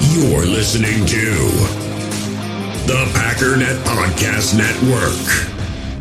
You're listening to the Packernet Podcast Network.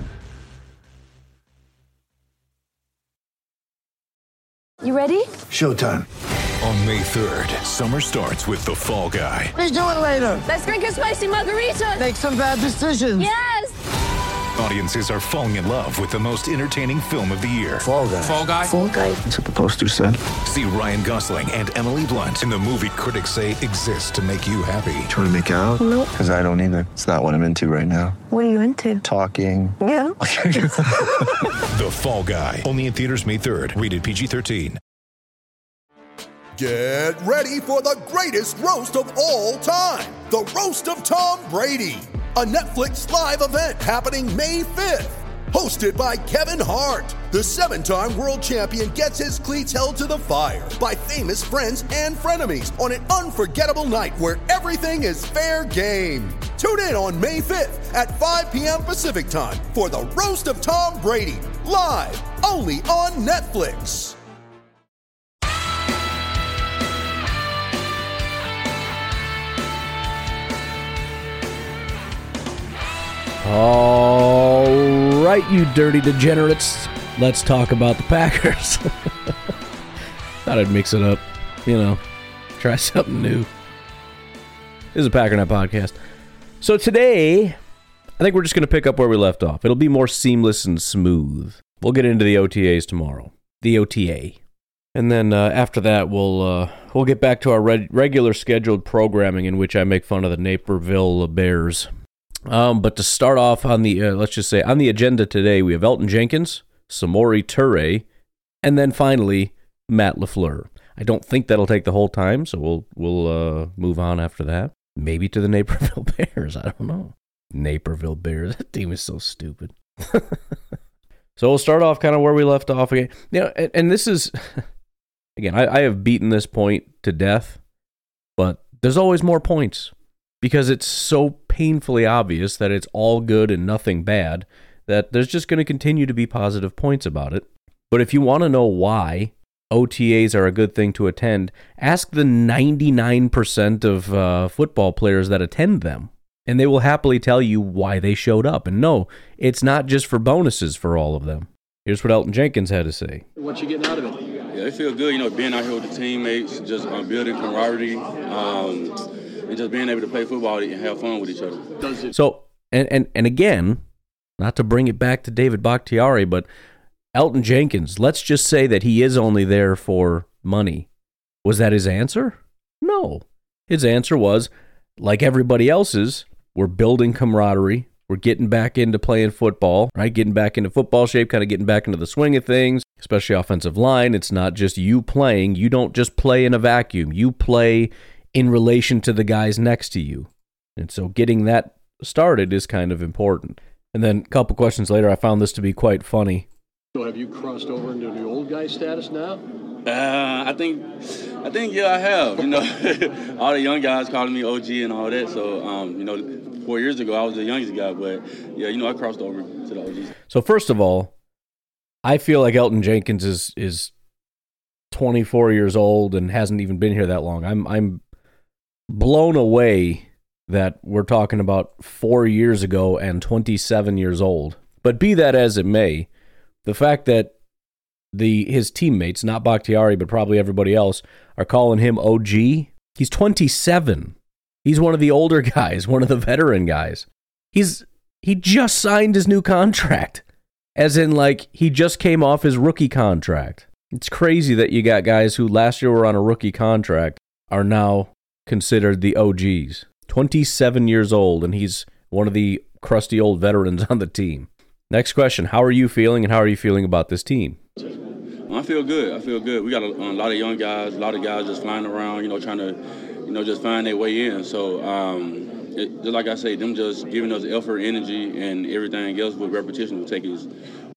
You ready? Showtime. On May 3rd, summer starts with The Fall Guy. Let's do it later. Let's drink a spicy margarita. Make some bad decisions. Yes! Audiences are falling in love with the most entertaining film of the year. Fall Guy. Fall Guy? Fall guy. That's what the poster said. See Ryan Gosling and Emily Blunt in the movie critics say exists to make you happy. Trying to make it out? Nope. Because I don't either. It's not what I'm into right now. What are you into? Talking. Yeah. The Fall Guy. Only in theaters May 3rd. Rated PG-13. Get ready for the greatest roast of all time. The Roast of Tom Brady. A Netflix live event happening May 5th. Hosted by Kevin Hart. The 7-time world champion gets his cleats held to the fire by famous friends and frenemies on an unforgettable night where everything is fair game. Tune in on May 5th at 5 p.m. Pacific time for the Roast of Tom Brady. Live only on Netflix. All right, you dirty degenerates. Let's talk about the Packers. Thought I'd mix it up, try something new. This is a Packernet podcast. So today, I think we're just going to pick up where we left off. It'll be more seamless and smooth. We'll get into the OTAs tomorrow. The OTA. And then after that, we'll get back to our regular scheduled programming in which I make fun of the Naperville Bears. But to start off on the, let's just say, on the agenda today, we have Elgton Jenkins, Samori Toure, and then finally, Matt LaFleur. I don't think that'll take the whole time, so we'll move on after that. Maybe to the Naperville Bears, I don't know. Naperville Bears, that team is so stupid. So we'll start off kind of where we left off again. And this is, again, I have beaten this point to death, but there's always more points. Because it's so painfully obvious that it's all good and nothing bad, that there's just going to continue to be positive points about it. But if you want to know why OTAs are a good thing to attend, ask the 99% of football players that attend them, and they will happily tell you why they showed up. And no, it's not just for bonuses for all of them. Here's what Elgton Jenkins had to say. What you getting out of it? Yeah, it feels good, being out here with the teammates, just building camaraderie. And just being able to play football and have fun with each other. So, and again, not to bring it back to David Bakhtiari, but Elgton Jenkins, let's just say that he is only there for money. Was that his answer? No. His answer was, like everybody else's, we're building camaraderie. We're getting back into playing football, right? Getting back into football shape, kind of getting back into the swing of things, especially offensive line. It's not just you playing. You don't just play in a vacuum. You play in relation to the guys next to you. And so getting that started is kind of important. And then a couple questions later, I found this to be quite funny. So have you crossed over into the old guy status now? I think, yeah, I have. All the young guys calling me OG and all that. So, 4 years ago, I was the youngest guy. But, yeah, I crossed over to the OGs. So, first of all, I feel like Elgton Jenkins is 24 years old and hasn't even been here that long. I'm blown away that we're talking about 4 years ago and 27 years old. But be that as it may, the fact that his teammates, not Bakhtiari, but probably everybody else, are calling him OG, he's 27. He's one of the older guys, one of the veteran guys. He just signed his new contract, as in like he just came off his rookie contract. It's crazy that you got guys who last year were on a rookie contract are now considered the OGs. 27 years old, and he's one of the crusty old veterans on the team. Next question, how are you feeling, and how are you feeling about this team? I feel good. We got a lot of young guys, a lot of guys just flying around, trying to, just find their way in. So, just like I say, them just giving us effort, energy, and everything else with repetition will take us.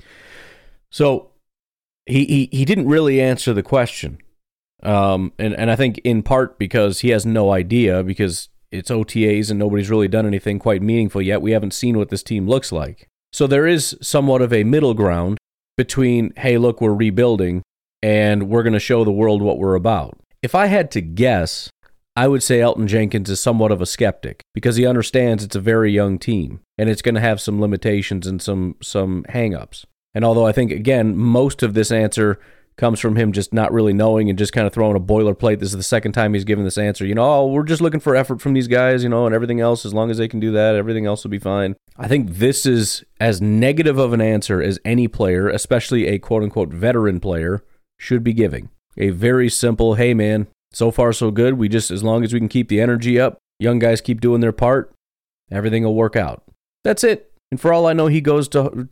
So, he didn't really answer the question. And I think in part because he has no idea, because it's OTAs and nobody's really done anything quite meaningful yet. We haven't seen what this team looks like. So there is somewhat of a middle ground between, hey, look, we're rebuilding, and we're going to show the world what we're about. If I had to guess, I would say Elgton Jenkins is somewhat of a skeptic because he understands it's a very young team and it's going to have some limitations and some hang-ups. And although I think, again, most of this answer comes from him just not really knowing and just kind of throwing a boilerplate. This is the second time he's given this answer. We're just looking for effort from these guys, and everything else, as long as they can do that, everything else will be fine. I think this is as negative of an answer as any player, especially a quote-unquote veteran player, should be giving. A very simple, hey man, so far so good. As long as we can keep the energy up, young guys keep doing their part, everything will work out. That's it. And for all I know, he goes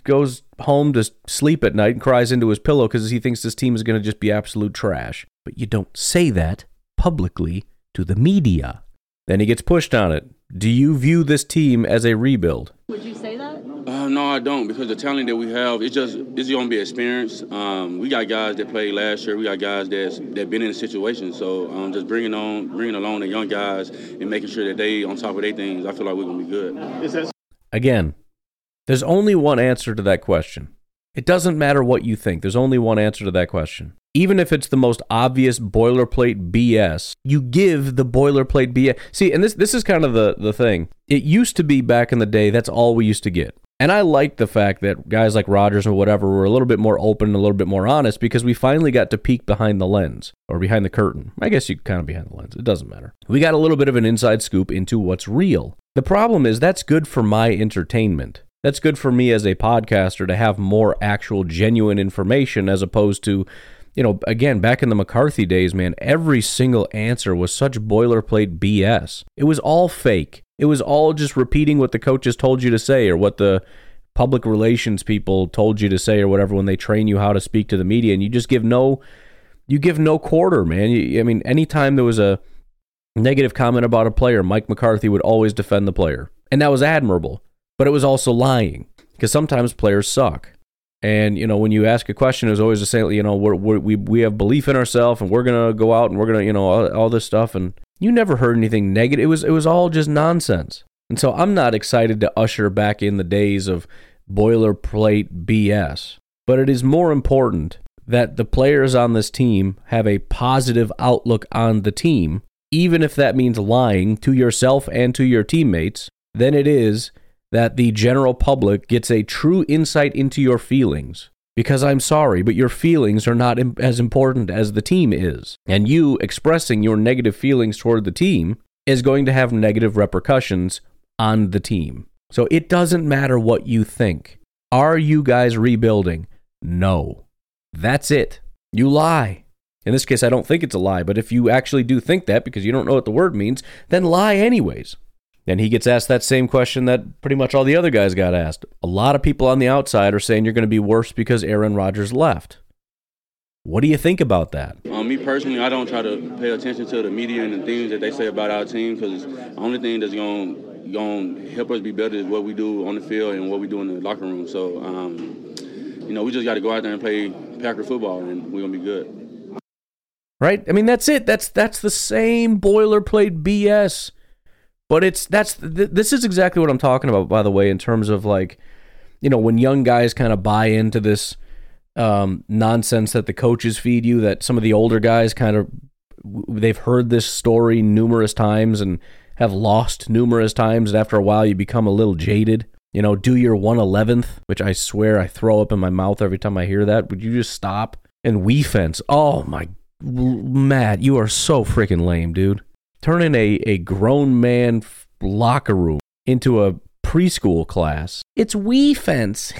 home to sleep at night and cries into his pillow because he thinks this team is going to just be absolute trash. But you don't say that publicly to the media. Then he gets pushed on it. Do you view this team as a rebuild? Would you say that? No, I don't, because the talent that we have, it's going to be experience. We got guys that played last year. We got guys that been in a situation. So just bringing along the young guys and making sure that they on top of their things, I feel like we're going to be good. Again, there's only one answer to that question. It doesn't matter what you think. There's only one answer to that question. Even if it's the most obvious boilerplate BS, you give the boilerplate BS. See, and this is kind of the thing. It used to be back in the day, that's all we used to get. And I like the fact that guys like Rodgers or whatever were a little bit more open and a little bit more honest because we finally got to peek behind the lens or behind the curtain. I guess you kind of behind the lens. It doesn't matter. We got a little bit of an inside scoop into what's real. The problem is that's good for my entertainment. That's good for me as a podcaster to have more actual genuine information as opposed to, again, back in the McCarthy days, man, every single answer was such boilerplate BS. It was all fake. It was all just repeating what the coaches told you to say or what the public relations people told you to say or whatever when they train you how to speak to the media, and you just give no quarter, man. Anytime there was a negative comment about a player, Mike McCarthy would always defend the player, and that was admirable. But it was also lying because sometimes players suck. And, when you ask a question, it was always to say, we have belief in ourselves and we're going to go out and we're going to, all this stuff. And you never heard anything negative. It was all just nonsense. And so I'm not excited to usher back in the days of boilerplate BS. But it is more important that the players on this team have a positive outlook on the team, even if that means lying to yourself and to your teammates, than it is that the general public gets a true insight into your feelings. Because I'm sorry, but your feelings are not as important as the team is. And you expressing your negative feelings toward the team is going to have negative repercussions on the team. So it doesn't matter what you think. Are you guys rebuilding? No. That's it. You lie. In this case, I don't think it's a lie, but if you actually do think that because you don't know what the word means, then lie anyways. Then he gets asked that same question that pretty much all the other guys got asked. A lot of people on the outside are saying you're going to be worse because Aaron Rodgers left. What do you think about that? Me personally, I don't try to pay attention to the media and the things that they say about our team because the only thing that's going to help us be better is what we do on the field and what we do in the locker room. So, we just got to go out there and play Packer football and we're going to be good. Right? That's it. That's the same boilerplate BS. But this is exactly what I'm talking about, by the way, in terms of when young guys kind of buy into this nonsense that the coaches feed you, that some of the older guys they've heard this story numerous times and have lost numerous times, and after a while you become a little jaded. Do your 111th, which I swear I throw up in my mouth every time I hear that. Would you just stop? And we fence. Oh my, Matt, you are so freaking lame, dude. Turning a grown man locker room into a preschool class. It's we fence.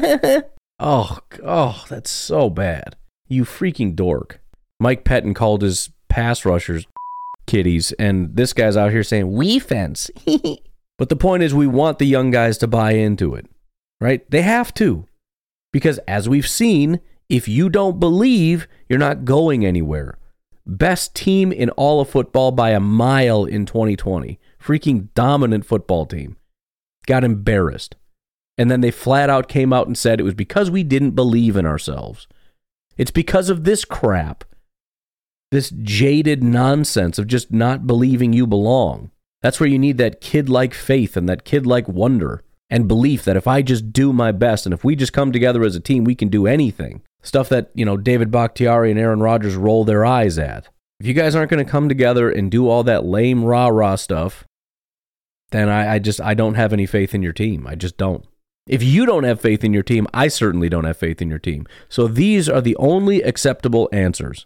Oh, that's so bad. You freaking dork. Mike Pettin called his pass rushers kitties, and this guy's out here saying we fence. But the point is, we want the young guys to buy into it, right? They have to. Because as we've seen, if you don't believe, you're not going anywhere. Best team in all of football by a mile in 2020. Freaking dominant football team. Got embarrassed. And then they flat out came out and said it was because we didn't believe in ourselves. It's because of this crap. This jaded nonsense of just not believing you belong. That's where you need that kid-like faith and that kid-like wonder and belief that if I just do my best and if we just come together as a team, we can do anything. Stuff that, David Bakhtiari and Aaron Rodgers roll their eyes at. If you guys aren't going to come together and do all that lame rah-rah stuff, then I don't have any faith in your team. I just don't. If you don't have faith in your team, I certainly don't have faith in your team. So these are the only acceptable answers.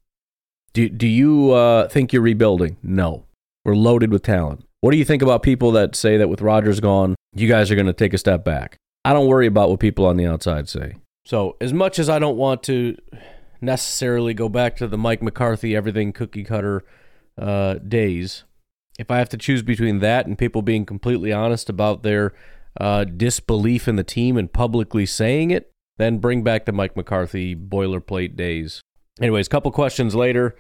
Do you think you're rebuilding? No. We're loaded with talent. What do you think about people that say that with Rodgers gone, you guys are going to take a step back? I don't worry about what people on the outside say. So as much as I don't want to necessarily go back to the Mike McCarthy, everything cookie cutter days, if I have to choose between that and people being completely honest about their disbelief in the team and publicly saying it, then bring back the Mike McCarthy boilerplate days. Anyways, a couple questions later,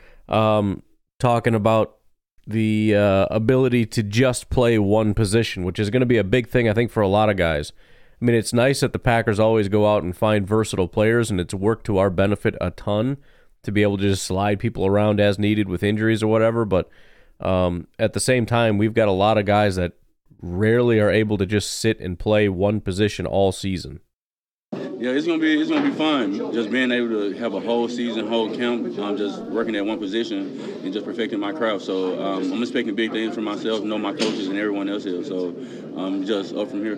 talking about the ability to just play one position, which is going to be a big thing, I think, for a lot of guys. I mean, it's nice that the Packers always go out and find versatile players, and it's worked to our benefit a ton to be able to just slide people around as needed with injuries or whatever, but at the same time, we've got a lot of guys that rarely are able to just sit and play one position all season. Yeah, it's gonna be fun. Just being able to have a whole season, whole camp. I'm just working at one position and just perfecting my craft. So I'm expecting big things for myself, know my coaches and everyone else here. So I'm just up from here.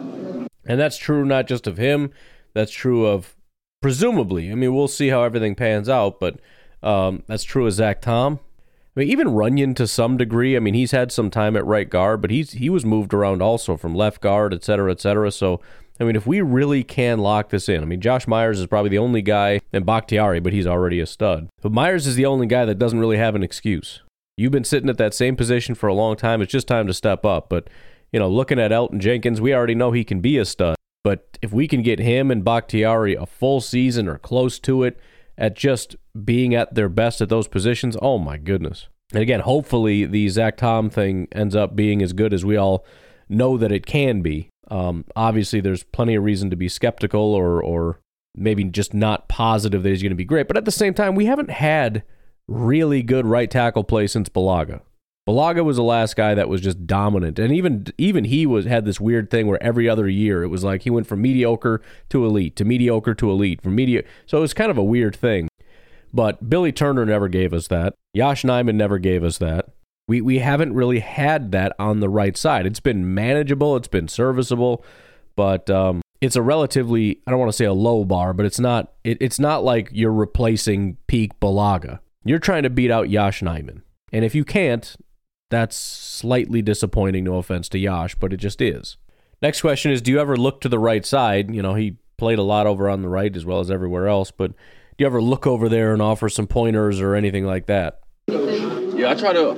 And that's true not just of him. That's true of presumably. I mean, we'll see how everything pans out, but that's true of Zach Tom. I mean, even Runyon to some degree. I mean, he's had some time at right guard, but he was moved around also from left guard, et cetera, et cetera. So, I mean, if we really can lock this in, I mean, Josh Myers is probably the only guy, and Bakhtiari, but he's already a stud. But Myers is the only guy that doesn't really have an excuse. You've been sitting at that same position for a long time. It's just time to step up. But, you know, looking at Elton Jenkins, we already know he can be a stud. But if we can get him and Bakhtiari a full season or close to it, at just being at their best at those positions, oh my goodness. And again, hopefully the Zach Tom thing ends up being as good as we all know that it can be. Obviously, there's plenty of reason to be skeptical or maybe just not positive that he's going to be great. But at the same time, we haven't had really good right tackle play since Bulaga. Bulaga was the last guy that was just dominant. And even he had this weird thing where every other year it was like he went from mediocre to elite, to mediocre to elite, so it was kind of a weird thing. But Billy Turner never gave us that. Yosh Nijman never gave us that. We haven't really had that on the right side. It's been manageable, it's been serviceable, but it's a relatively, I don't want to say a low bar, but it's not like you're replacing peak Bulaga. You're trying to beat out Yosh Nijman. And if you can't, that's slightly disappointing, no offense to Yosh, but it just is. Next question is, do you ever look to the right side? You know, he played a lot over on the right as well as everywhere else, but do you ever look over there and offer some pointers or anything like that? Yeah, I try to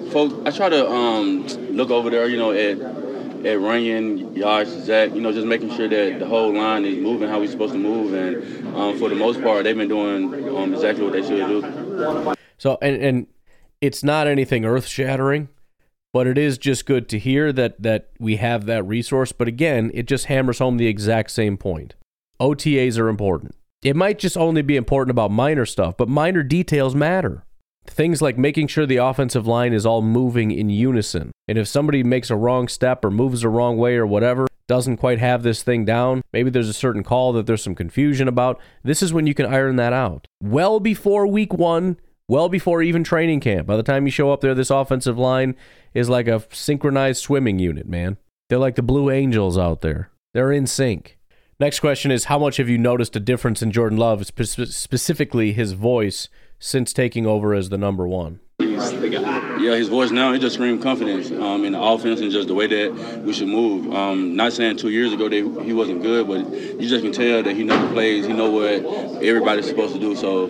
look over there, you know, at Runyon, Yosh, Zach, you know, just making sure that the whole line is moving how we're supposed to move, and for the most part, they've been doing exactly what they should do. So, and it's not anything earth-shattering, but it is just good to hear that we have that resource. But again, it just hammers home the exact same point. OTAs are important. It might just only be important about minor stuff, but minor details matter. Things like making sure the offensive line is all moving in unison. And if somebody makes a wrong step or moves the wrong way or whatever, doesn't quite have this thing down, maybe there's a certain call that there's some confusion about, this is when you can iron that out. Well before week 1, well before even training camp. By the time you show up there, this offensive line is like a synchronized swimming unit, man. They're like the Blue Angels out there. They're in sync. Next question is, how much have you noticed a difference in Jordan Love, specifically his voice, since taking over as the number one? Yeah, his voice now, he just screams confidence in the offense and just the way that we should move. Not saying 2 years ago that he wasn't good, but you just can tell that he knows the plays, he knows what everybody's supposed to do. So,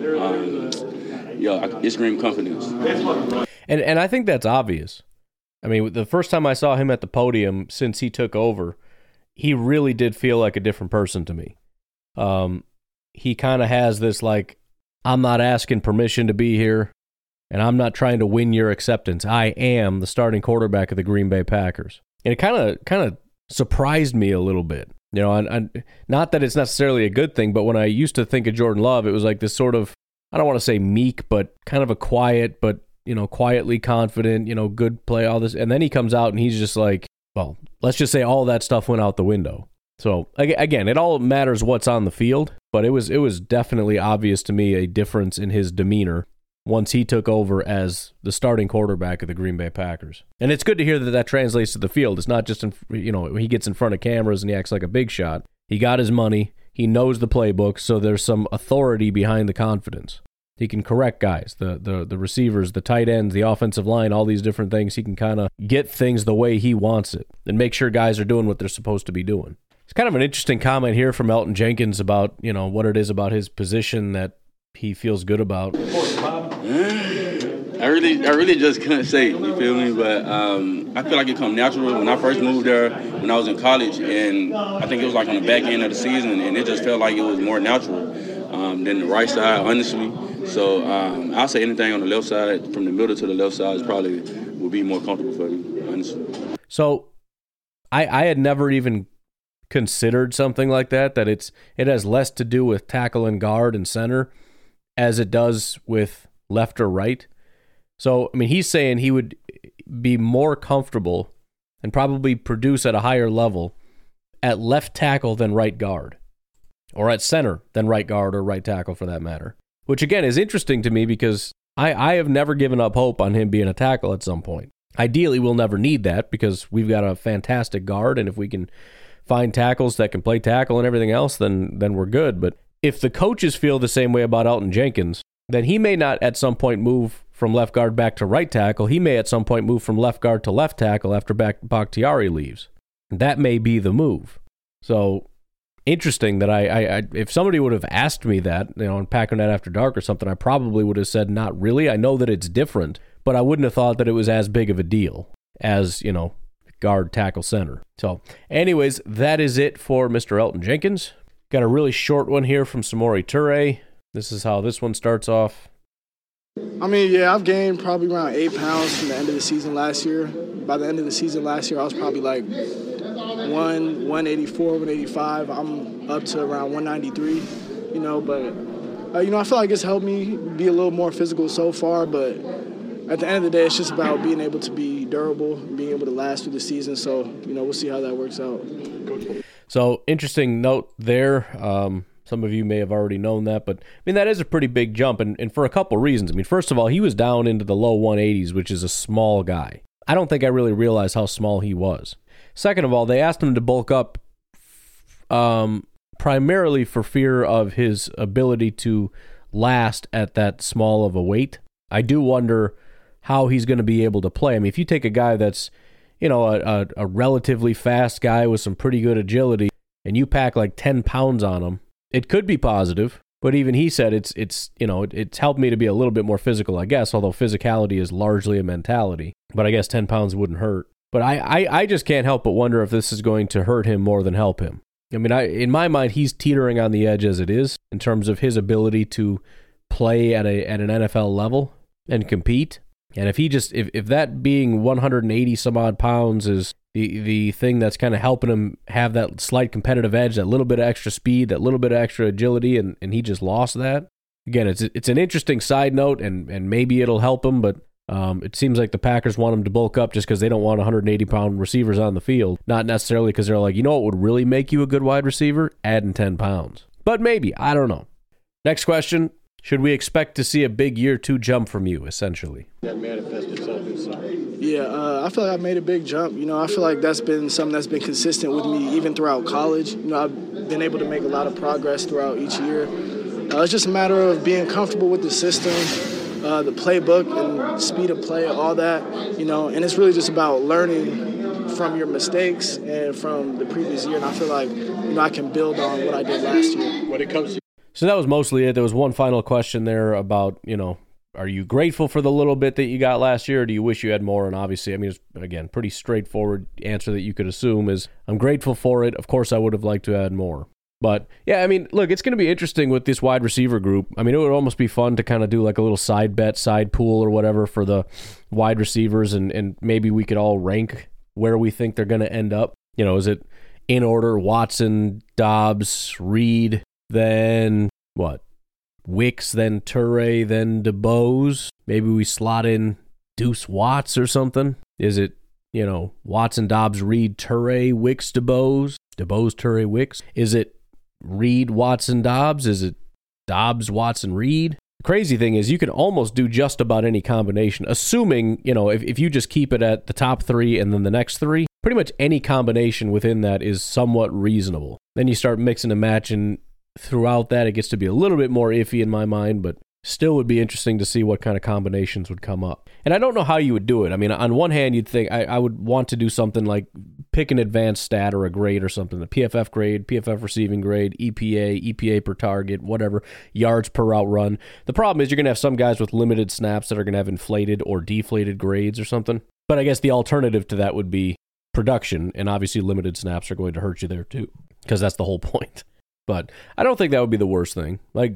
it screams confidence. And I think that's obvious. I mean, the first time I saw him at the podium since he took over, he really did feel like a different person to me. He kind of has this, like, I'm not asking permission to be here, and I'm not trying to win your acceptance. I am the starting quarterback of the Green Bay Packers. And it kind of surprised me a little bit. You know, and not that it's necessarily a good thing, but when I used to think of Jordan Love, it was like this sort of, I don't want to say meek, but kind of a quiet, but, you know, quietly confident, you know, good play, all this. And then he comes out and he's just like, well, let's just say all that stuff went out the window. So, again, it all matters what's on the field, but it was definitely obvious to me a difference in his demeanor once he took over as the starting quarterback of the Green Bay Packers. And it's good to hear that that translates to the field. It's not just, he gets in front of cameras and he acts like a big shot. He got his money. He knows the playbook, so there's some authority behind the confidence. He can correct guys, the receivers, the tight ends, the offensive line, all these different things. He can kind of get things the way he wants it and make sure guys are doing what they're supposed to be doing. It's kind of an interesting comment here from Elgton Jenkins about, what it is about his position that he feels good about. I really just couldn't say, you feel me? But I feel like it come natural. When I first moved there, when I was in college, and I think it was like on the back end of the season, and it just felt like it was more natural than the right side, honestly. So I'll say anything on the left side, from the middle to the left side, is probably would be more comfortable for me, honestly. So I had never even considered something like that it has less to do with tackle and guard and center as it does with left or right. So, he's saying he would be more comfortable and probably produce at a higher level at left tackle than right guard, or at center than right guard or right tackle for that matter, which again is interesting to me because I have never given up hope on him being a tackle at some point. Ideally, we'll never need that because we've got a fantastic guard, and if we can find tackles that can play tackle and everything else, then we're good. But if the coaches feel the same way about Elgton Jenkins, then he may not at some point move from left guard back to right tackle. He may at some point move from left guard to left tackle after Bakhtiari leaves. That may be the move. So interesting that I if somebody would have asked me that, on Packernet After Dark or something, I probably would have said not really. I know that it's different, but I wouldn't have thought that it was as big of a deal as, guard, tackle, center. So anyways, that is it for Mr. Elgton Jenkins. Got a really short one here from Samori Toure. This is how this one starts off. I've gained probably around 8 pounds from the end of the season last year. By the end of the season last year, I was probably like 184, 185. I'm up to around 193, but I feel like it's helped me be a little more physical so far, but at the end of the day, it's just about being able to be durable, being able to last through the season. So, we'll see how that works out. So, interesting note there. Some of you may have already known that, but that is a pretty big jump, and for a couple reasons. First of all, he was down into the low 180s, which is a small guy. I don't think I really realized how small he was. Second of all, they asked him to bulk up primarily for fear of his ability to last at that small of a weight. I do wonder how he's going to be able to play. If you take a guy that's, a relatively fast guy with some pretty good agility, and you pack like 10 pounds on him, it could be positive. But even he said it's helped me to be a little bit more physical, I guess, although physicality is largely a mentality. But I guess 10 pounds wouldn't hurt. But I just can't help but wonder if this is going to hurt him more than help him. In my mind, he's teetering on the edge as it is in terms of his ability to play at an NFL level and compete. And if that being 180 some odd pounds is the thing that's kind of helping him have that slight competitive edge, that little bit of extra speed, that little bit of extra agility, and he just lost that. Again, it's an interesting side note, and maybe it'll help him, but it seems like the Packers want him to bulk up just because they don't want 180-pound receivers on the field, not necessarily because they're like, what would really make you a good wide receiver? Adding 10 pounds. But maybe, I don't know. Next question. Should we expect to see a big year 2 jump from you, essentially? That manifested itself inside. Yeah, I feel like I made a big jump. I feel like that's been something that's been consistent with me even throughout college. I've been able to make a lot of progress throughout each year. It's just a matter of being comfortable with the system, the playbook and speed of play, all that, and it's really just about learning from your mistakes and from the previous year. And I feel like, I can build on what I did last year. When it comes to So that was mostly it. There was one final question there about, are you grateful for the little bit that you got last year, or do you wish you had more? And obviously, it's, again, pretty straightforward answer that you could assume is, I'm grateful for it. Of course, I would have liked to add more. But, yeah, look, it's going to be interesting with this wide receiver group. It would almost be fun to kind of do like a little side bet, side pool or whatever for the wide receivers, and maybe we could all rank where we think they're going to end up. Is it in order, Watson, Dobbs, Reed, then what? Wicks, then Toure, then DeBose. Maybe we slot in Deuce Watts or something. Is it, Watson, Dobbs, Reed, Toure, Wicks, DeBose, Toure, Wicks? Is it Reed, Watson, Dobbs? Is it Dobbs, Watson, Reed? crazy thing is you can almost do just about any combination, assuming, if you just keep it at the top 3 and then the next 3, pretty much any combination within that is somewhat reasonable. Then you start mixing and matching throughout that. It gets to be a little bit more iffy in my mind, but still would be interesting to see what kind of combinations would come up. And I don't know how you would do it. I mean, on one hand, you'd think I would want to do something like pick an advanced stat or a grade or something, the PFF grade, PFF receiving grade, EPA per target, whatever, yards per route run. The problem is you're going to have some guys with limited snaps that are going to have inflated or deflated grades or something. But I guess the alternative to that would be production, and obviously limited snaps are going to hurt you there too, because that's the whole point. But I don't think that would be the worst thing. Like,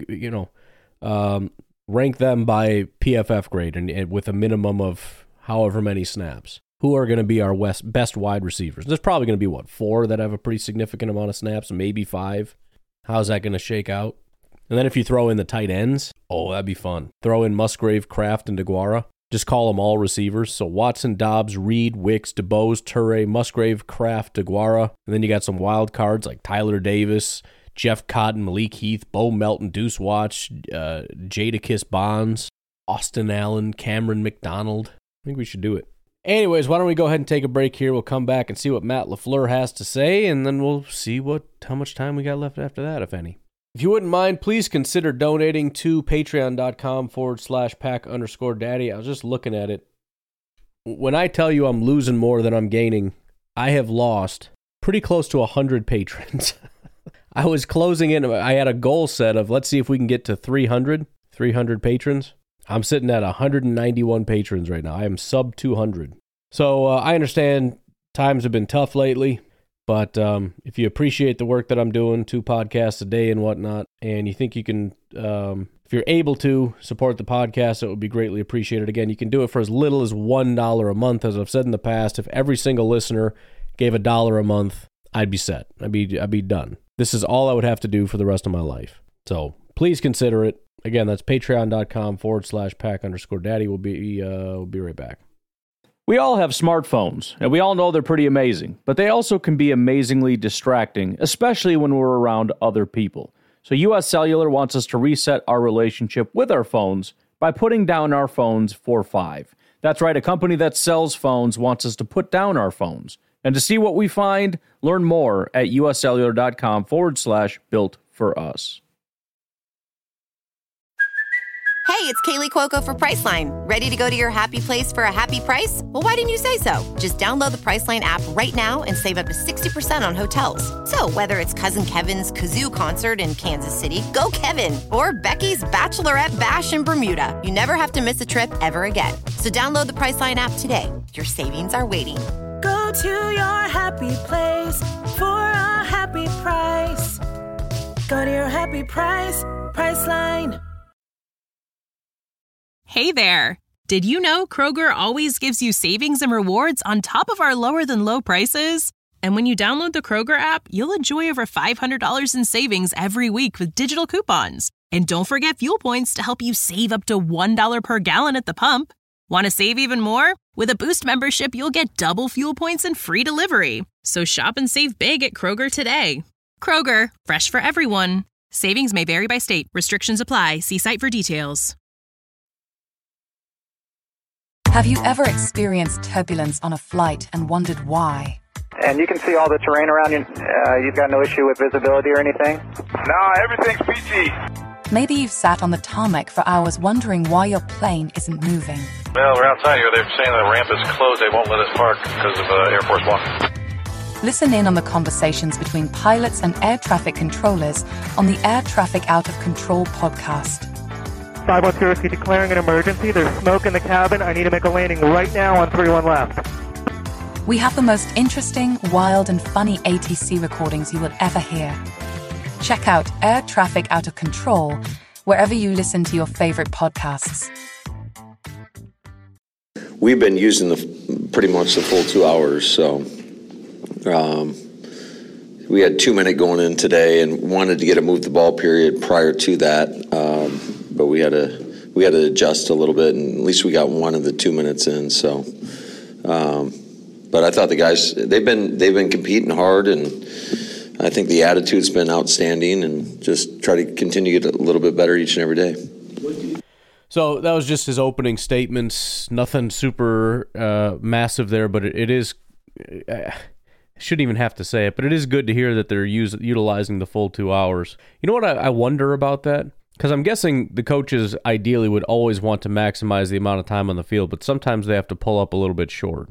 rank them by PFF grade and with a minimum of however many snaps. Who are going to be our best wide receivers? There's probably going to be, 4 that have a pretty significant amount of snaps, maybe 5. How's that going to shake out? And then if you throw in the tight ends, that'd be fun. Throw in Musgrave, Kraft, and DeGuara. Just call them all receivers. So Watson, Dobbs, Reed, Wicks, DeBose, Turay, Musgrave, Kraft, DeGuara. And then you got some wild cards like Tyler Davis, Jeff Cotton, Malik Heath, Bo Melton, Deuce Watch, Jadakiss Bonds, Austin Allen, Cameron McDonald. I think we should do it. Anyways, why don't we go ahead and take a break here. We'll come back and see what Matt LaFleur has to say, and then we'll see how much time we got left after that, if any. If you wouldn't mind, please consider donating to patreon.com/pack_daddy. I was just looking at it. When I tell you I'm losing more than I'm gaining, I have lost pretty close to 100 patrons. I was closing in. I had a goal set of, let's see if we can get to 300 patrons. I'm sitting at 191 patrons right now. I am sub 200. So I understand times have been tough lately, but if you appreciate the work that I'm doing, 2 podcasts a day and whatnot, and you think you can, if you're able to support the podcast, it would be greatly appreciated. Again, you can do it for as little as $1 a month. As I've said in the past, if every single listener gave $1 a month, I'd be set. I'd be done. This is all I would have to do for the rest of my life. So please consider it. Again, that's patreon.com/pack_daddy. We'll be right back. We all have smartphones, and we all know they're pretty amazing, but they also can be amazingly distracting, especially when we're around other people. So US Cellular wants us to reset our relationship with our phones by putting down our phones for $5. That's right, a company that sells phones wants us to put down our phones. And to see what we find, learn more at uscellular.com/built-for-us. Hey, it's Kaylee Cuoco for Priceline. Ready to go to your happy place for a happy price? Well, why didn't you say so? Just download the Priceline app right now and save up to 60% on hotels. So whether it's Cousin Kevin's Kazoo Concert in Kansas City, go Kevin, or Becky's Bachelorette Bash in Bermuda, you never have to miss a trip ever again. So download the Priceline app today. Your savings are waiting. Go to your happy place for a happy price. Go to your happy price, Priceline. Hey there! Did you know Kroger always gives you savings and rewards on top of our lower-than-low prices? And when you download the Kroger app, you'll enjoy over $500 in savings every week with digital coupons. And don't forget fuel points to help you save up to $1 per gallon at the pump. Want to save even more? With a Boost membership, you'll get double fuel points and free delivery. So shop and save big at Kroger today. Kroger, fresh for everyone. Savings may vary by state. Restrictions apply. See site for details. Have you ever experienced turbulence on a flight and wondered why? And you can see all the terrain around you. You've got no issue with visibility or anything? No, everything's peachy. Maybe you've sat on the tarmac for hours wondering why your plane isn't moving. Well, we're outside here. They're saying the ramp is closed. They won't let us park because of Air Force One. Listen in on the conversations between pilots and air traffic controllers on the Air Traffic Out of Control podcast. 510, declaring an emergency. There's smoke in the cabin. I need to make a landing right now on 31 left. We have the most interesting, wild, and funny ATC recordings you will ever hear. Check out Air Traffic Out of Control wherever you listen to your favorite podcasts. We've been using pretty much the full 2 hours, so we had 2 minute going in today and wanted to get a move the ball period prior to that, but we had to adjust a little bit, and at least we got one of the 2 minutes in. So, but I thought the guys they've been competing hard, and I think the attitude's been outstanding, and just try to continue to get a little bit better each and every day. So that was just his opening statements. Nothing super massive there, but it is. I shouldn't even have to say it, but it is good to hear that they're utilizing the full 2 hours. You know what I wonder about that? Because I'm guessing the coaches ideally would always want to maximize the amount of time on the field, but sometimes they have to pull up a little bit short.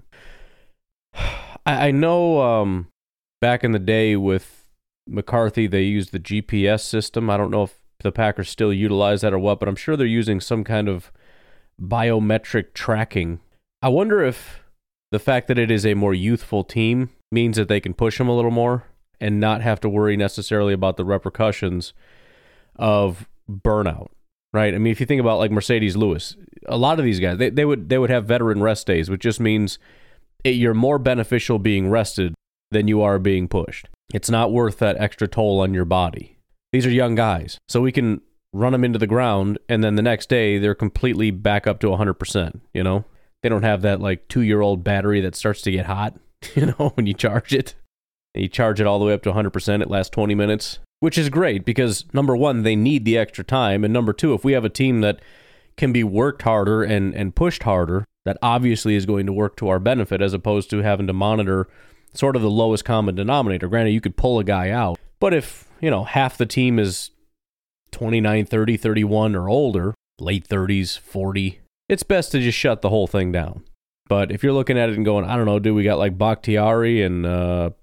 I know back in the day with McCarthy, they used the GPS system. I don't know if the Packers still utilize that or what, but I'm sure they're using some kind of biometric tracking. I wonder if the fact that it is a more youthful team means that they can push them a little more and not have to worry necessarily about the repercussions of burnout, right? I mean, if you think about like Mercedes Lewis, a lot of these guys, they would have veteran rest days, which just means you're more beneficial being rested than you are being pushed. It's not worth that extra toll on your body. These are young guys, so we can run them into the ground, and then the next day they're completely back up to 100%, you know? They don't have that like 2-year-old battery that starts to get hot, you know, when you charge it. And you charge it all the way up to 100%, it lasts 20 minutes, which is great because, number one, they need the extra time, and number two, if we have a team that can be worked harder and pushed harder, that obviously is going to work to our benefit as opposed to having to monitor sort of the lowest common denominator. Granted, you could pull a guy out, but if, you know, half the team is 29, 30, 31 or older, late 30s, 40, it's best to just shut the whole thing down. But if you're looking at it and going, I don't know, dude, we got like Bakhtiari and, well,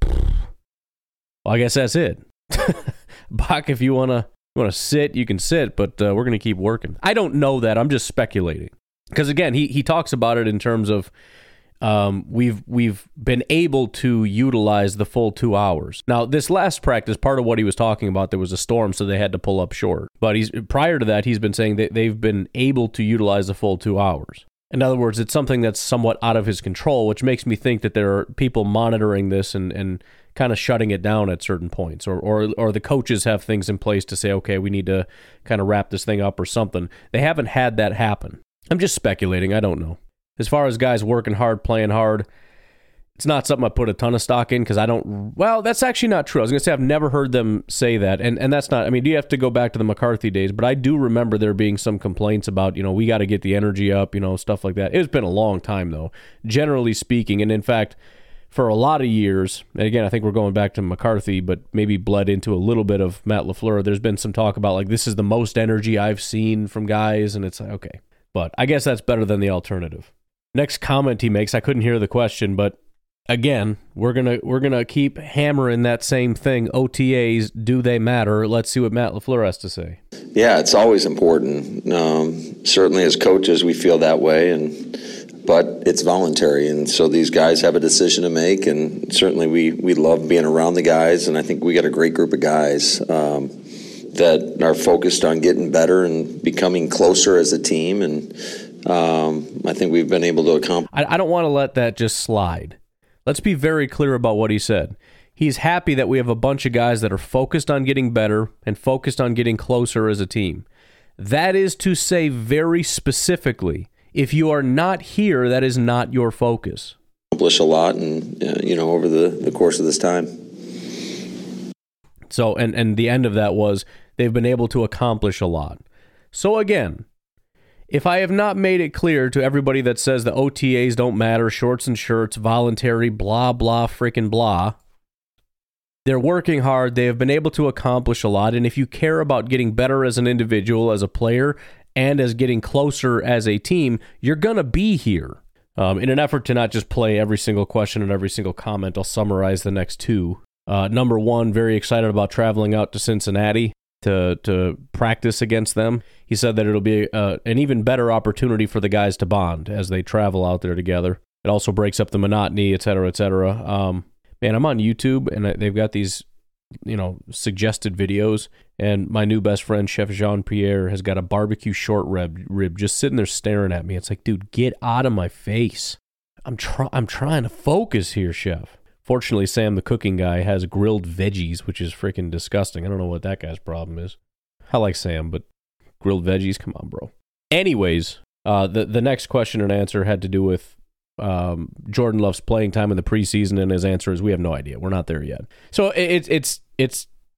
I guess that's it. Bach, if you want to sit, you can sit, but we're going to keep working. I don't know that. I'm just speculating. Because, again, he talks about it in terms of we've been able to utilize the full 2 hours. Now, this last practice, part of what he was talking about, there was a storm, so they had to pull up short. But prior to that, he's been saying that they've been able to utilize the full 2 hours. In other words, it's something that's somewhat out of his control, which makes me think that there are people monitoring this and kind of shutting it down at certain points. Or the coaches have things in place to say, okay, we need to kind of wrap this thing up or something. They haven't had that happen. I'm just speculating. I don't know. As far as guys working hard, playing hard, it's not something I put a ton of stock in because I don't... Well, that's actually not true. I was going to say I've never heard them say that, and that's not... I mean, you have to go back to the McCarthy days, but I do remember there being some complaints about, you know, we got to get the energy up, you know, stuff like that. It's been a long time, though, generally speaking, and in fact, for a lot of years, and again, I think we're going back to McCarthy, but maybe bled into a little bit of Matt LaFleur, there's been some talk about, like, this is the most energy I've seen from guys, and it's like, okay. But I guess that's better than the alternative. Next comment he makes, I couldn't hear the question, but again, we're gonna keep hammering that same thing. OTAs, do they matter? Let's see what Matt LaFleur has to say. Yeah, it's always important. Certainly as coaches, we feel that way, but it's voluntary, and so these guys have a decision to make, and certainly we love being around the guys, and I think we got a great group of guys that are focused on getting better and becoming closer as a team, and I think we've been able to accomplish. I don't want to let that just slide. Let's be very clear about what he said. He's happy that we have a bunch of guys that are focused on getting better and focused on getting closer as a team. That is to say very specifically, if you are not here, that is not your focus. Accomplish a lot, and over the course of this time. So, and the end of that was they've been able to accomplish a lot. So again, if I have not made it clear to everybody that says the OTAs don't matter, shorts and shirts, voluntary, blah, blah, freaking blah, they're working hard. They have been able to accomplish a lot. And if you care about getting better as an individual, as a player, and as getting closer as a team, you're going to be here. In an effort to not just play every single question and every single comment, I'll summarize the next two. Number one, very excited about traveling out to Cincinnati to practice against them. He said that it'll be an even better opportunity for the guys to bond as they travel out there together. It also breaks up the monotony, et cetera, et cetera. Man, I'm on YouTube, and they've got these, suggested videos, and my new best friend, Chef Jean-Pierre, has got a barbecue short rib just sitting there staring at me. It's like, dude, get out of my face. I'm trying to focus here, Chef. Fortunately, Sam, the cooking guy, has grilled veggies, which is freaking disgusting. I don't know what that guy's problem is. I like Sam, but grilled veggies? Come on, bro. Anyways, the next question and answer had to do with Jordan Love's playing time in the preseason, and his answer is we have no idea. We're not there yet. So it's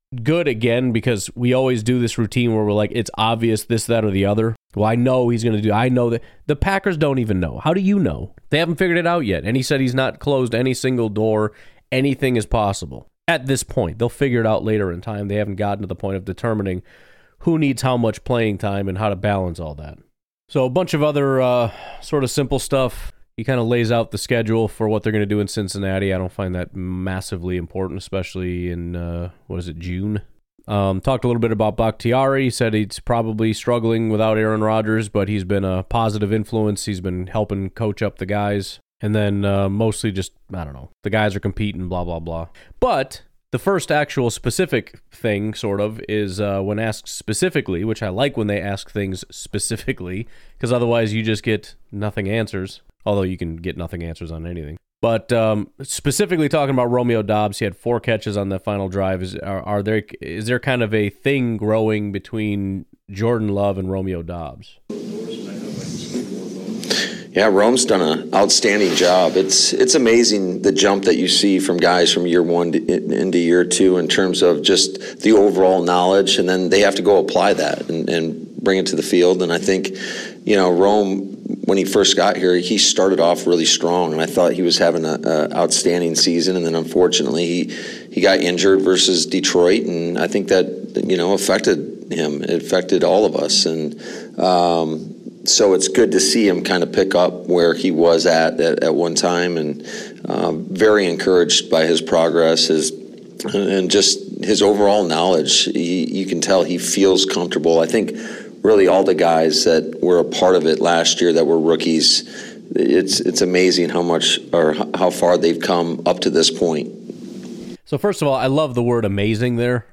good again because we always do this routine where we're like, it's obvious this, that, or the other. Well, I know he's going to do. I know that the Packers don't even know. How do you know? They haven't figured it out yet. And he said he's not closed any single door. Anything is possible at this point. They'll figure it out later in time. They haven't gotten to the point of determining who needs how much playing time and how to balance all that. So a bunch of other sort of simple stuff. He kind of lays out the schedule for what they're going to do in Cincinnati. I don't find that massively important, especially in, June. Talked a little bit about Bakhtiari. He said he's probably struggling without Aaron Rodgers, but he's been a positive influence. He's been helping coach up the guys. And then mostly just, I don't know, the guys are competing, blah, blah, blah. But the first actual specific thing, sort of, is when asked specifically, which I like when they ask things specifically, because otherwise you just get nothing answers, although you can get nothing answers on anything. But specifically talking about Romeo Doubs, he had 4 catches on that final drive. Is there kind of a thing growing between Jordan Love and Romeo Doubs? Yeah, Rome's done an outstanding job. It's amazing the jump that you see from guys from year 1 into year 2 in terms of just the overall knowledge, and then they have to go apply that and bring it to the field. And I think, Rome, when he first got here, he started off really strong, and I thought he was having an outstanding season. And then unfortunately, he got injured versus Detroit, and I think that affected him. It affected all of us, and so it's good to see him kind of pick up where he was at one time, and very encouraged by his progress, and just his overall knowledge. You can tell he feels comfortable. I think really all the guys that were a part of it last year that were rookies, it's amazing how much or how far they've come up to this point. So first of all, I love the word amazing there.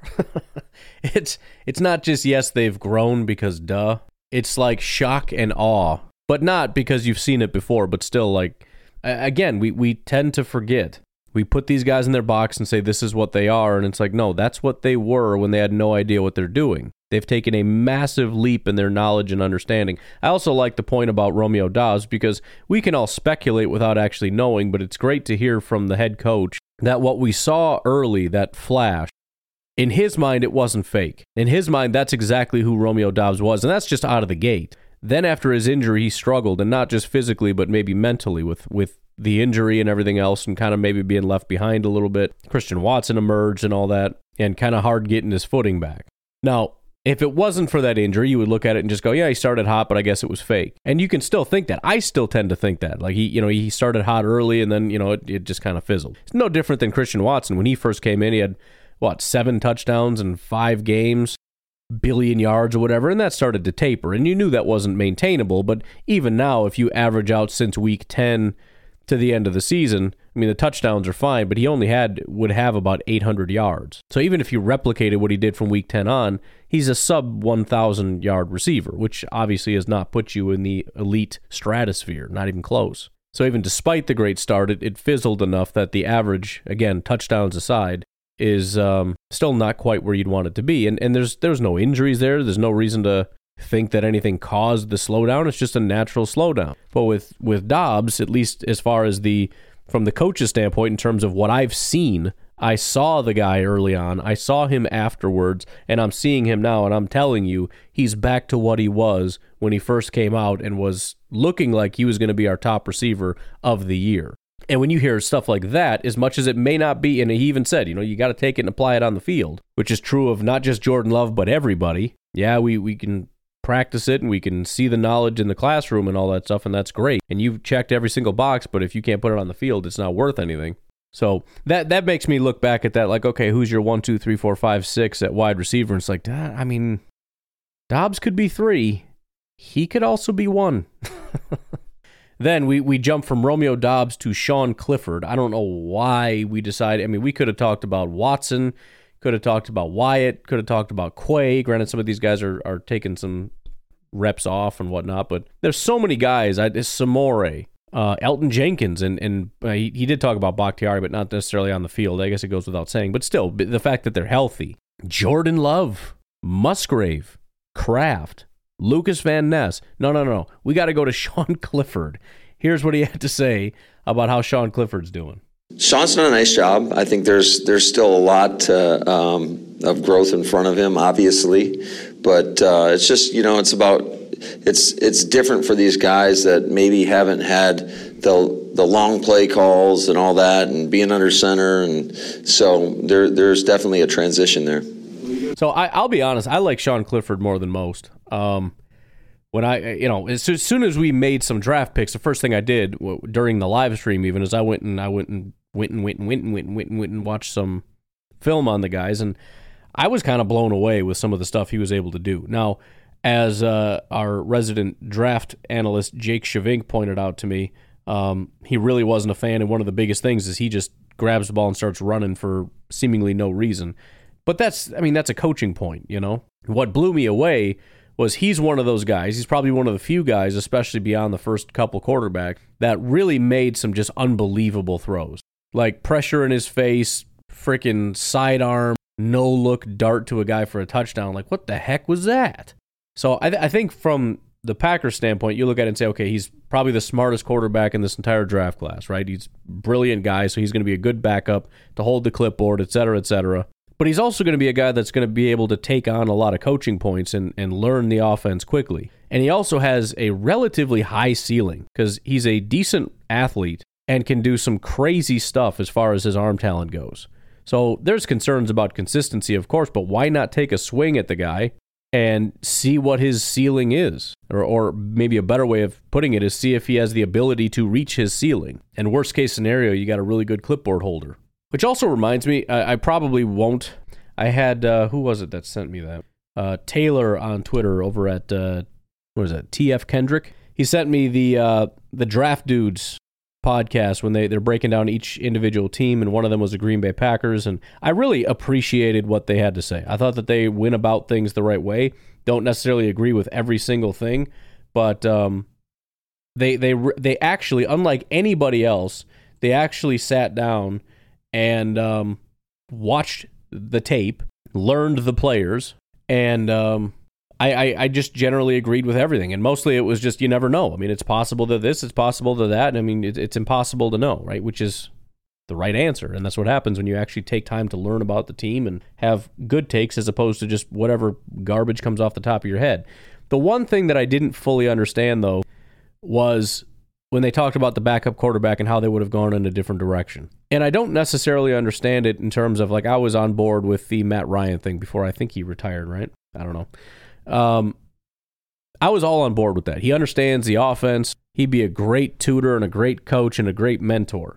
It's not just, yes, they've grown because duh. It's like shock and awe, but not because you've seen it before, but still, like, again, we tend to forget. We put these guys in their box and say this is what they are, and it's like, no, that's what they were when they had no idea what they're doing. They've taken a massive leap in their knowledge and understanding. I also like the point about Romeo Doubs because we can all speculate without actually knowing, but it's great to hear from the head coach that what we saw early, that flash, in his mind, it wasn't fake. In his mind, that's exactly who Romeo Doubs was, and that's just out of the gate. Then after his injury, he struggled, and not just physically, but maybe mentally with the injury and everything else, and kind of maybe being left behind a little bit. Christian Watson emerged and all that, and kind of hard getting his footing back. Now, if it wasn't for that injury, you would look at it and just go, yeah, he started hot, but I guess it was fake. And you can still think that. I still tend to think that. Like, he started hot early, and then, it just kind of fizzled. It's no different than Christian Watson. When he first came in, he had 7 touchdowns in 5 games, billion yards or whatever, and that started to taper. And you knew that wasn't maintainable, but even now, if you average out since week 10 to the end of the season, I mean, the touchdowns are fine, but he only would have about 800 yards. So even if you replicated what he did from week 10 on, he's a sub 1,000 yard receiver, which obviously has not put you in the elite stratosphere, not even close. So even despite the great start, it fizzled enough that the average, again, touchdowns aside, is still not quite where you'd want it to be. And there's no injuries there. There's no reason to think that anything caused the slowdown. It's just a natural slowdown. But with Doubs, at least as far as from the coach's standpoint, in terms of what I've seen, I saw the guy early on. I saw him afterwards, and I'm seeing him now, and I'm telling you, he's back to what he was when he first came out and was looking like he was going to be our top receiver of the year. And when you hear stuff like that, as much as it may not be, and he even said, you got to take it and apply it on the field, which is true of not just Jordan Love, but everybody. Yeah, we can practice it and we can see the knowledge in the classroom and all that stuff, and that's great. And you've checked every single box, but if you can't put it on the field, it's not worth anything. So that makes me look back at that like, okay, who's your 1, 2, 3, 4, 5, 6 at wide receiver? And it's like, I mean, Doubs could be 3. He could also be 1. Then we jump from Romeo Doubs to Sean Clifford. I don't know why we decided. I mean, we could have talked about Watson, could have talked about Wyatt, could have talked about Quay. Granted, some of these guys are taking some reps off and whatnot, but there's so many guys. Samore, Elton Jenkins, and he did talk about Bakhtiari, but not necessarily on the field. I guess it goes without saying. But still, the fact that they're healthy. Jordan Love, Musgrave, Kraft, Lucas Van Ness. No. We got to go to Sean Clifford. Here's what he had to say about how Sean Clifford's doing. Sean's done a nice job. I think there's still a lot of growth in front of him, obviously, but it's just, it's different for these guys that maybe haven't had the long play calls and all that, and being under center, and so there's definitely a transition there. So I'll be honest, I like Sean Clifford more than most. When as soon as we made some draft picks, the first thing I did during the live stream even is I went and watched some film on the guys, and I was kind of blown away with some of the stuff he was able to do. Now, as our resident draft analyst Jake Shavink pointed out to me, he really wasn't a fan, and one of the biggest things is he just grabs the ball and starts running for seemingly no reason. But that's a coaching point, What blew me away was he's one of those guys. He's probably one of the few guys, especially beyond the first couple quarterback, that really made some just unbelievable throws. Like pressure in his face, freaking sidearm, no-look dart to a guy for a touchdown. Like, what the heck was that? So I think from the Packers standpoint, you look at it and say, okay, he's probably the smartest quarterback in this entire draft class, right? He's a brilliant guy, so he's going to be a good backup to hold the clipboard, et cetera, et cetera. But he's also going to be a guy that's going to be able to take on a lot of coaching points and learn the offense quickly. And he also has a relatively high ceiling because he's a decent athlete and can do some crazy stuff as far as his arm talent goes. So there's concerns about consistency, of course, but why not take a swing at the guy and see what his ceiling is? Or maybe a better way of putting it is see if he has the ability to reach his ceiling. And worst case scenario, you got a really good clipboard holder. Which also reminds me, I probably won't. I had, who was it that sent me that? Taylor on Twitter over at, TF Kendrick. He sent me the Draft Dudes podcast when they're breaking down each individual team, and one of them was the Green Bay Packers, and I really appreciated what they had to say. I thought that they went about things the right way. Don't necessarily agree with every single thing, but they actually, unlike anybody else, they actually sat down and watched the tape, learned the players, and I just generally agreed with everything. And mostly it was just, you never know. I mean, it's possible to this, it's possible to that. I mean, it's impossible to know, right? Which is the right answer. And that's what happens when you actually take time to learn about the team and have good takes as opposed to just whatever garbage comes off the top of your head. The one thing that I didn't fully understand, though, was when they talked about the backup quarterback and how they would have gone in a different direction. And I don't necessarily understand it in terms of, like, I was on board with the Matt Ryan thing before I think he retired, right? I don't know. I was all on board with that. He understands the offense. He'd be a great tutor and a great coach and a great mentor.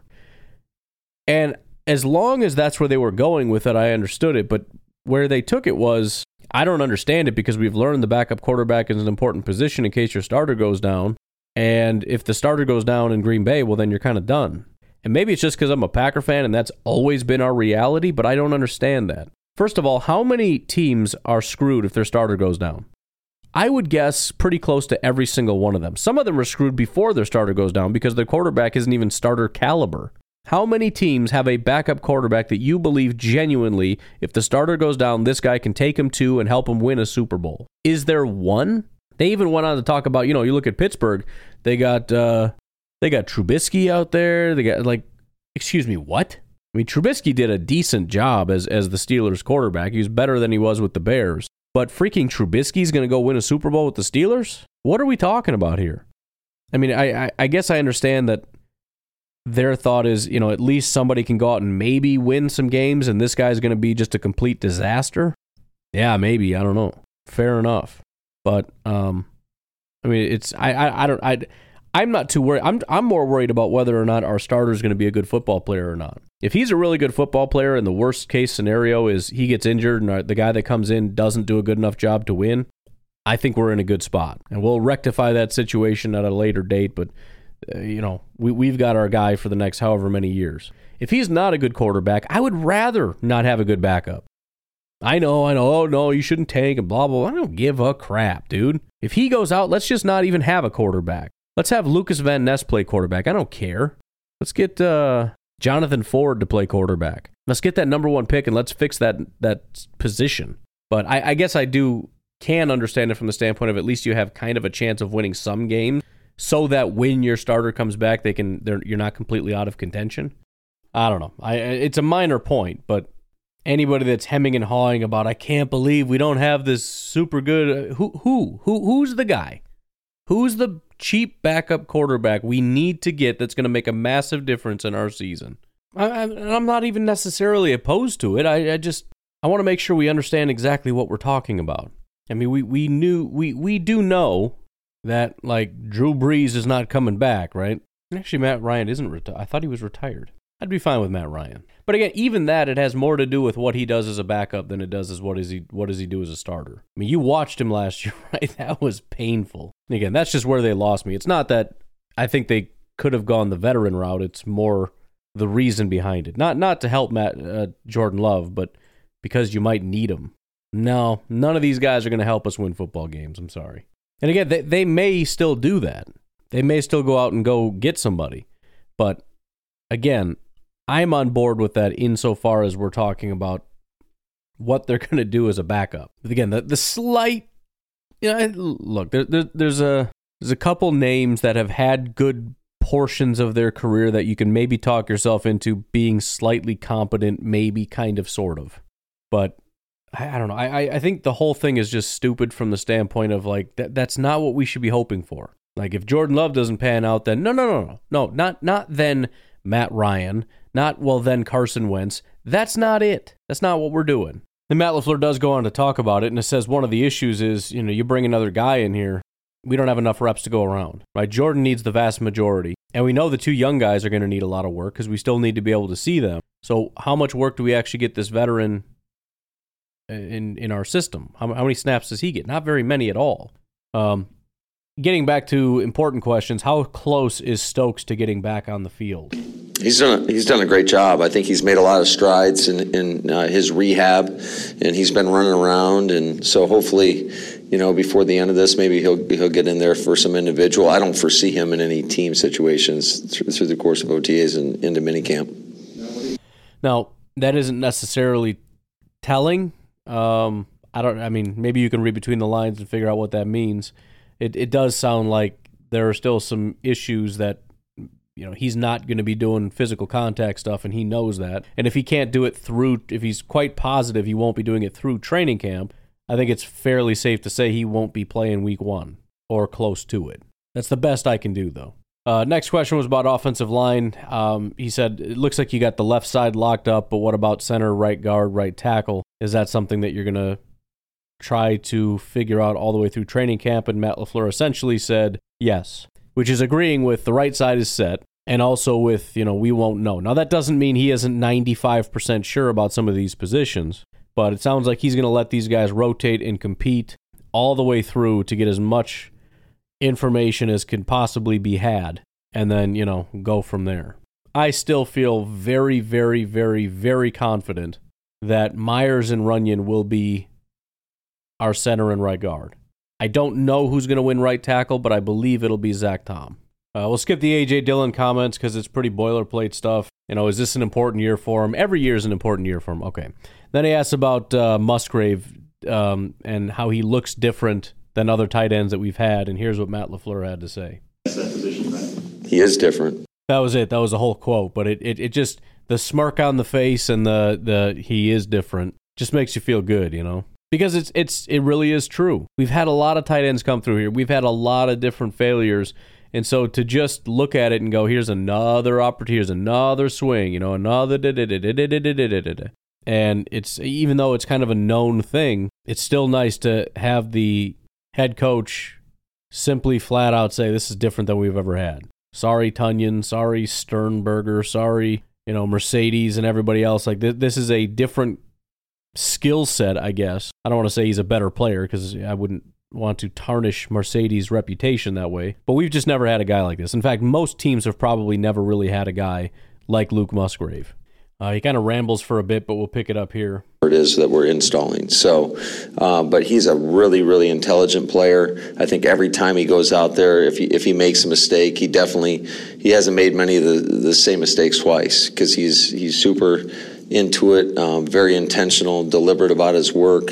And as long as that's where they were going with it, I understood it. But where they took it was, I don't understand it because we've learned the backup quarterback is an important position in case your starter goes down. And if the starter goes down in Green Bay, well, then you're kind of done. And maybe it's just because I'm a Packer fan and that's always been our reality, but I don't understand that. First of all, how many teams are screwed if their starter goes down? I would guess pretty close to every single one of them. Some of them are screwed before their starter goes down because their quarterback isn't even starter caliber. How many teams have a backup quarterback that you believe genuinely, if the starter goes down, this guy can take him to and help him win a Super Bowl? Is there one? They even went on to talk about, you look at Pittsburgh, they got Trubisky out there. They got, excuse me, what? I mean, Trubisky did a decent job as the Steelers quarterback. He was better than he was with the Bears. But freaking Trubisky's going to go win a Super Bowl with the Steelers? What are we talking about here? I mean, I guess I understand that their thought is, at least somebody can go out and maybe win some games, and this guy's going to be just a complete disaster. Yeah, maybe. I don't know. Fair enough. But I mean, I'm not too worried. I'm more worried about whether or not our starter is going to be a good football player or not. If he's a really good football player and the worst case scenario is he gets injured and the guy that comes in doesn't do a good enough job to win, I think we're in a good spot. And we'll rectify that situation at a later date, but we've got our guy for the next however many years. If he's not a good quarterback, I would rather not have a good backup. I know, oh no, you shouldn't tank and blah, blah, blah. I don't give a crap, dude. If he goes out, let's just not even have a quarterback. Let's have Lucas Van Ness play quarterback. I don't care. Let's get Jonathan Ford to play quarterback. Let's get that number one pick and let's fix that position. But I guess I can understand it from the standpoint of at least you have kind of a chance of winning some games so that when your starter comes back, you're not completely out of contention. I don't know. It's a minor point, but anybody that's hemming and hawing about, I can't believe we don't have this super good. Who's the guy? Who's the cheap backup quarterback we need to get that's going to make a massive difference in our season? I'm not even necessarily opposed to it. I want to make sure we understand exactly what we're talking about. I mean, we do know that, like, Drew Brees is not coming back, right? Actually, Matt Ryan isn't retired. I thought he was retired. I'd be fine with Matt Ryan. But again, even that, it has more to do with what he does as a backup than it does as what does he do as a starter. I mean, you watched him last year, right? That was painful. And again, that's just where they lost me. It's not that I think they could have gone the veteran route. It's more the reason behind it. Not to help Jordan Love, but because you might need him. No, none of these guys are going to help us win football games. I'm sorry. And again, they may still do that. They may still go out and go get somebody. But again, I'm on board with that insofar as we're talking about what they're going to do as a backup. But again, the slight, look, there's a couple names that have had good portions of their career that you can maybe talk yourself into being slightly competent, maybe kind of, sort of. But I don't know. I think the whole thing is just stupid from the standpoint of, like, that's not what we should be hoping for. Like, if Jordan Love doesn't pan out, then no, not then Matt Ryan, not, well, then Carson Wentz. That's not it. That's not what we're doing. And Matt LaFleur does go on to talk about it, and it says one of the issues is, you bring another guy in here, we don't have enough reps to go around, right? Jordan needs the vast majority, and we know the two young guys are going to need a lot of work because we still need to be able to see them. So how much work do we actually get this veteran in our system? How many snaps does he get? Not very many at all. Getting back to important questions, how close is Stokes to getting back on the field? He's done a great job. I think he's made a lot of strides in his rehab, and he's been running around. And so hopefully, before the end of this, maybe he'll get in there for some individual. I don't foresee him in any team situations through the course of OTAs and into minicamp. Now, that isn't necessarily telling. Maybe you can read between the lines and figure out what that means. It does sound like there are still some issues that, he's not going to be doing physical contact stuff, and he knows that. And if he can't do it if he's quite positive he won't be doing it through training camp, I think it's fairly safe to say he won't be playing week 1 or close to it. That's the best I can do, though. Next question was about offensive line. He said, it looks like you got the left side locked up, but what about center, right guard, right tackle? Is that something that you're going to try to figure out all the way through training camp? And Matt LaFleur essentially said yes, which is agreeing with the right side is set, and also with, we won't know. Now, that doesn't mean he isn't 95% sure about some of these positions, but it sounds like he's going to let these guys rotate and compete all the way through to get as much information as can possibly be had, and then, go from there. I still feel very, very, very, very confident that Myers and Runyon will be our center and right guard. I don't know who's going to win right tackle, but I believe it'll be Zach Tom. We'll skip the A.J. Dillon comments because it's pretty boilerplate stuff. Is this an important year for him? Every year is an important year for him. Okay. Then he asks about Musgrave and how he looks different than other tight ends that we've had, and here's what Matt LaFleur had to say. He is different. That was it. That was the whole quote, but it just, the smirk on the face and the he is different just makes you feel good, Because it really is true. We've had a lot of tight ends come through here. We've had a lot of different failures. And so to just look at it and go, here's another opportunity, here's another swing, another da-da-da-da-da-da-da-da-da. And it's, even though it's kind of a known thing, it's still nice to have the head coach simply flat out say, this is different than we've ever had. Sorry, Tunyon. Sorry, Sternberger. Sorry, Mercedes and everybody else. Like, this is a different skill set, I guess. I don't want to say he's a better player because I wouldn't want to tarnish Mercedes' reputation that way. But we've just never had a guy like this. In fact, most teams have probably never really had a guy like Luke Musgrave. He kind of rambles for a bit, but we'll pick it up here. It is that we're installing. So, but he's a really, really intelligent player. I think every time he goes out there, if he makes a mistake, he hasn't made many of the same mistakes twice because he's super into it, very intentional, deliberate about his work.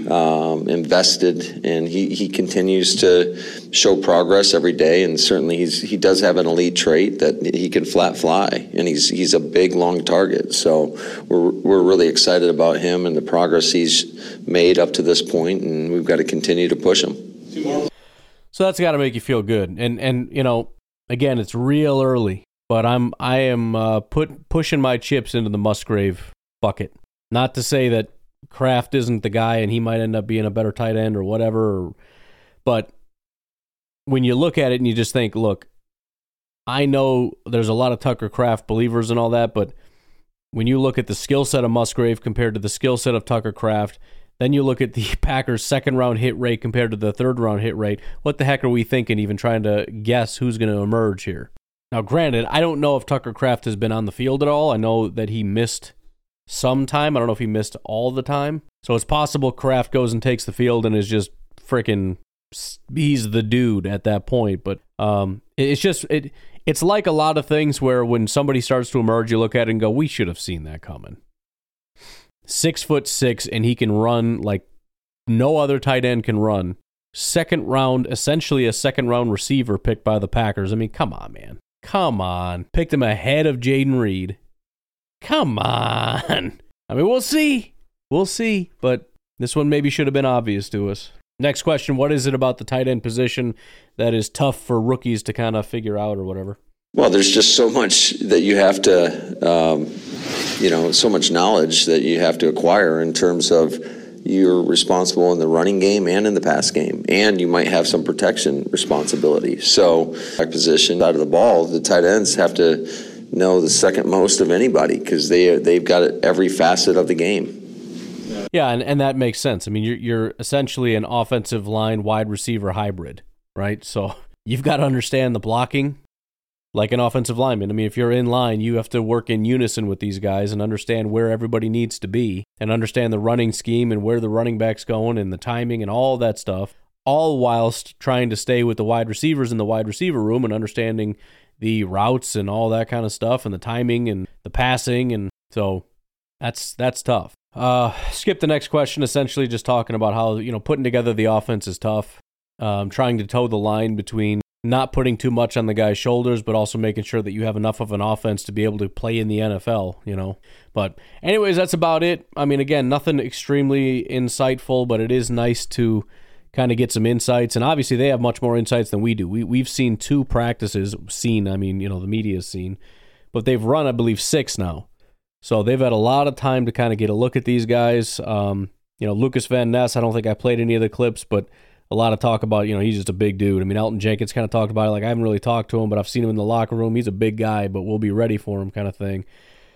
invested, and he continues to show progress every day. And certainly he does have an elite trait that he can flat fly, and he's a big, long target. So we're really excited about him and the progress he's made up to this point, and we've got to continue to push him. So that's got to make you feel good. And you know, again, it's real early, but I am pushing my chips into the Musgrave bucket. Not to say that Kraft isn't the guy and he might end up being a better tight end or whatever, but when you look at it and you just think, look, I know there's a lot of Tucker Kraft believers and all that, but when you look at the skill set of Musgrave compared to the skill set of Tucker Kraft, then you look at the Packers' second-round hit rate compared to the third-round hit rate, what the heck are we thinking even trying to guess who's going to emerge here? Now, granted, I don't know if Tucker Kraft has been on the field at all. I know that he missed some time. I don't know if he missed all the time. So it's possible Kraft goes and takes the field and is just freaking, he's the dude at that point. But it's like a lot of things where when somebody starts to emerge, you look at it and go, we should have seen that coming. 6'6", and he can run like no other tight end can run. Second round, essentially a second round receiver picked by the Packers. I mean, come on, man. Come on. Picked him ahead of Jaden Reed. Come on. I mean, we'll see. We'll see. But this one maybe should have been obvious to us. Next question, what is it about the tight end position that is tough for rookies to kind of figure out or whatever? Well, there's just so much that you have to, so much knowledge that you have to acquire in terms of you're responsible in the running game and in the pass game, and you might have some protection responsibility. So, position out of the ball, the tight ends have to know the second most of anybody because they've got every facet of the game. Yeah, and that makes sense. I mean, you're essentially an offensive line wide receiver hybrid, right? So you've got to understand the blocking like an offensive lineman. I mean, if you're in line, you have to work in unison with these guys and understand where everybody needs to be and understand the running scheme and where the running back's going and the timing and all that stuff, all whilst trying to stay with the wide receivers in the wide receiver room and understanding the routes and all that kind of stuff and the timing and the passing. And so that's tough. Skip the next question, essentially just talking about how, putting together the offense is tough. Trying to toe the line between not putting too much on the guy's shoulders, but also making sure that you have enough of an offense to be able to play in the NFL, But anyways, that's about it. I mean, again, nothing extremely insightful, but it is nice to kind of get some insights. And obviously they have much more insights than we do. We've seen 2 practices, the media's seen, but they've run, I believe, 6 now. So they've had a lot of time to kind of get a look at these guys. Lucas Van Ness, I don't think I played any of the clips, but a lot of talk about, he's just a big dude. I mean, Elton Jenkins kind of talked about it. Like, I haven't really talked to him, but I've seen him in the locker room. He's a big guy, but we'll be ready for him kind of thing.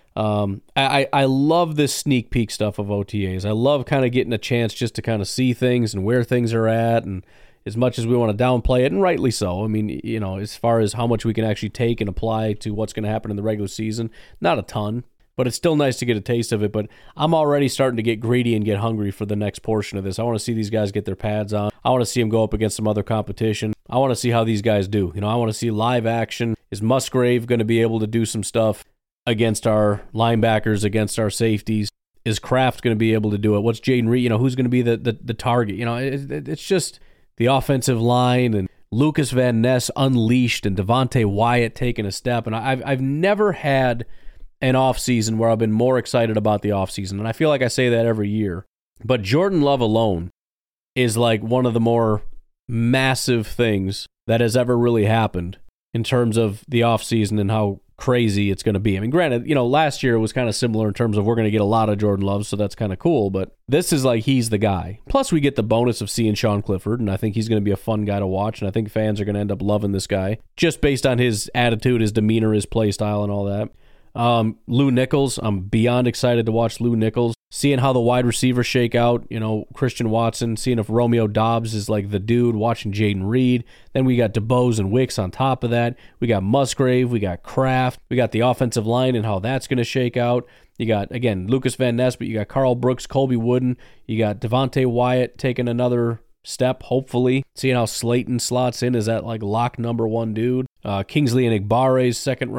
I love this sneak peek stuff of OTAs. I love kind of getting a chance just to kind of see things and where things are at. And as much as we want to downplay it, and rightly so, I mean, as far as how much we can actually take and apply to what's going to happen in the regular season, not a ton. But it's still nice to get a taste of it. But I'm already starting to get greedy and get hungry for the next portion of this. I want to see these guys get their pads on. I want to see them go up against some other competition. I want to see how these guys do. I want to see live action. Is Musgrave going to be able to do some stuff against our linebackers, against our safeties? Is Kraft going to be able to do it? What's Jaden Reed? Who's going to be the target? It's just the offensive line and Lucas Van Ness unleashed and Devontae Wyatt taking a step. And I've never had an offseason where I've been more excited about the offseason. And I feel like I say that every year. But Jordan Love alone is like one of the more massive things that has ever really happened in terms of the offseason and how crazy it's going to be. I mean, granted, last year it was kind of similar in terms of we're going to get a lot of Jordan Love, so that's kind of cool. But this is like he's the guy. Plus, we get the bonus of seeing Sean Clifford, and I think he's going to be a fun guy to watch, and I think fans are going to end up loving this guy just based on his attitude, his demeanor, his play style, and all that. Lou Nichols, I'm beyond excited to watch Lou Nichols. Seeing how the wide receivers shake out, Christian Watson, seeing if Romeo Doubs is like the dude, watching Jaden Reed. Then we got DeBose and Wicks on top of that. We got Musgrave, we got Kraft, we got the offensive line and how that's going to shake out. You got, again, Lucas Van Ness, but you got Carl Brooks, Colby Wooden. You got Devontae Wyatt taking another step, hopefully. Seeing how Slayton slots in as that like lock number 1 dude. Kingsley and Igbare's second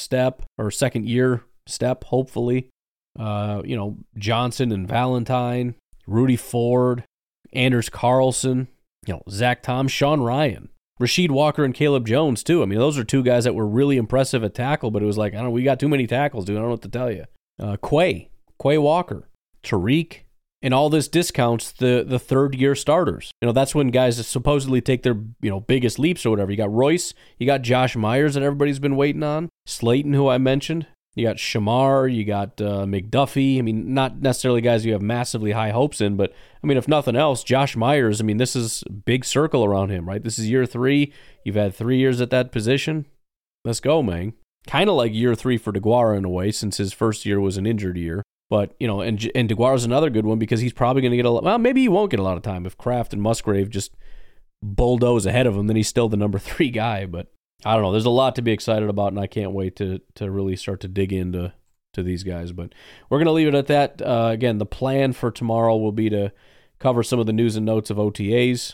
year step, hopefully. Johnson and Valentine, Rudy Ford, Anders Carlson, Zach Tom, Sean Ryan, Rasheed Walker, and Caleb Jones, too. I mean, those are two guys that were really impressive at tackle, but it was like, I don't know, we got too many tackles, dude. I don't know what to tell you. Quay Walker, Tariq, and all this discounts the third-year starters. That's when guys supposedly take their, biggest leaps or whatever. You got Royce, you got Josh Myers that everybody's been waiting on, Slayton, who I mentioned. You got Shamar, you got McDuffie. I mean, not necessarily guys you have massively high hopes in, but, I mean, if nothing else, Josh Myers, I mean, this is a big circle around him, right? This is year 3. You've had 3 years at that position. Let's go, man. Kind of like year 3 for DeGuara in a way, since his first year was an injured year. But, and DeGuara's another good one because he's probably going to get a lot. Well, maybe he won't get a lot of time if Kraft and Musgrave just bulldoze ahead of him. Then he's still the number 3 guy, but I don't know. There's a lot to be excited about, and I can't wait to really start to dig into these guys. But we're going to leave it at that. Again, the plan for tomorrow will be to cover some of the news and notes of OTAs.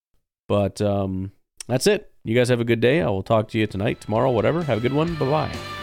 But that's it. You guys have a good day. I will talk to you tonight, tomorrow, whatever. Have a good one. Bye-bye.